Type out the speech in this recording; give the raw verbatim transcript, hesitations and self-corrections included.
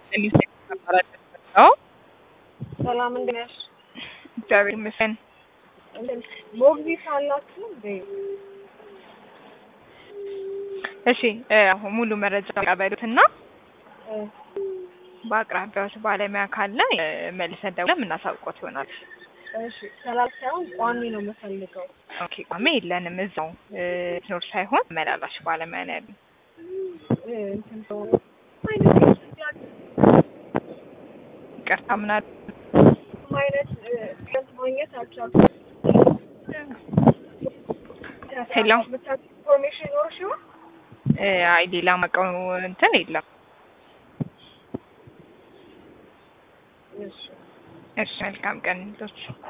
እኔስ ተማራጭ ነው። ሰላም እንዴት ነሽ? እግዚአብሔር ይመስገን። ሞግዚት አላችሁ እንዴ? እሺ አሁን ሙሉ መረጃ ያበሉትና በአቅራቢያው ባለሙያ ካለ መልሰን ደውለን እናሳውቆት ይሆናል። እሺ ሰላም ሳይሆን ቋሚ ነው የምፈልገው። ኦኬ ቋሚ የለንም እዛው ኖር ሳይሆን መላላሽ ባለሙያ ነው ያለን። እንትን ሰው ይቅርታ ምናል ማለት ከት ማግኘት አልቻልኩም። ሄሎ ኢንፎርሜሽን ኖርሽ ይሆን? አይ ሌላ ማቀው እንትን የለም። እሺ እሺ መልካም ቀን ልጆች።